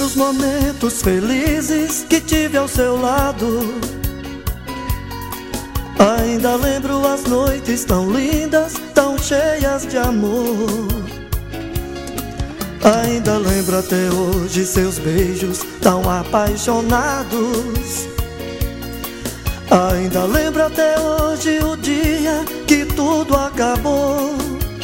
lembro os momentos felizes que tive ao seu lado. Ainda lembro as noites tão lindas, tão cheias de amor. Ainda lembro até hoje seus beijos tão apaixonados. Ainda lembro até hoje o dia que tudo acabou.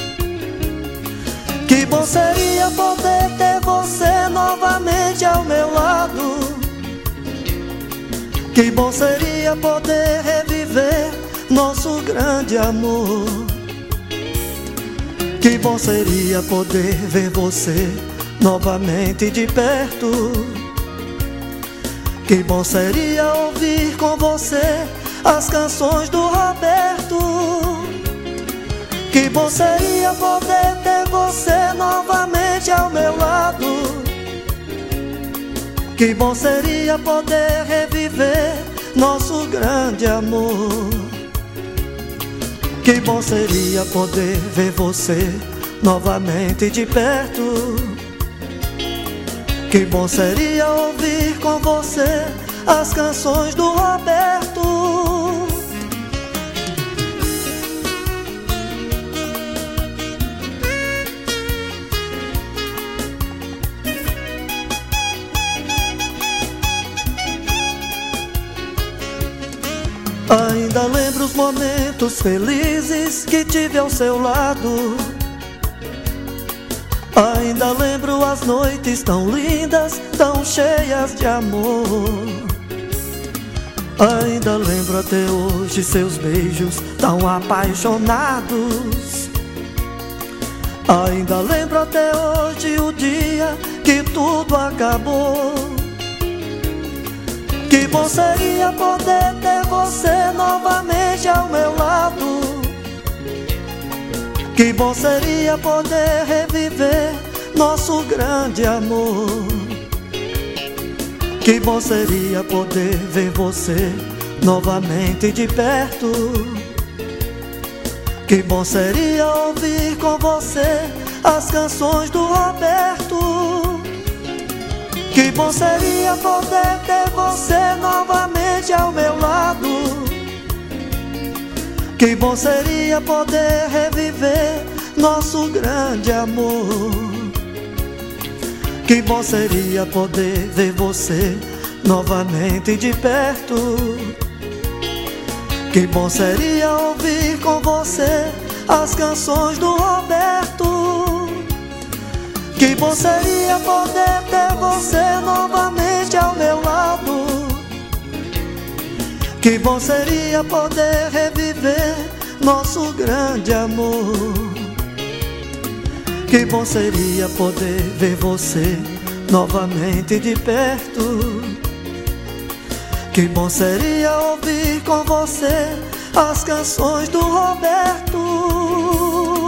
Que bom seria poder ter você novamente ao meu lado. Que bom seria poder reviver nosso grande amor. Que bom seria poder ver você novamente de perto. Que bom seria ouvir com você as canções do Roberto. Que bom seria poder ter você novamente ao meu lado. Que bom seria poder reviver nosso grande amor. Que bom seria poder ver você novamente de perto. Que bom seria ouvir com você as canções do Roberto. Ainda lembro os momentos felizes que tive ao seu lado. Ainda lembro as noites tão lindas, tão cheias de amor. Ainda lembro até hoje seus beijos tão apaixonados. Ainda lembro até hoje o dia que tudo acabou. Que bom seria poder ter você novamente ao meu lado. Que bom seria poder reviver nosso grande amor. Que bom seria poder ver você novamente de perto. Que bom seria ouvir com você as canções do Roberto. Que bom seria poder ter você novamente ao meu lado. Que bom seria poder reviver nosso grande amor. Que bom seria poder ver você novamente de perto. Que bom seria ouvir com você as canções do Roberto. Que bom seria poder ter você novamente ao meu lado. Que bom seria poder reviver nosso grande amor. Que bom seria poder ver você novamente de perto. Que bom seria ouvir com você as canções do Roberto.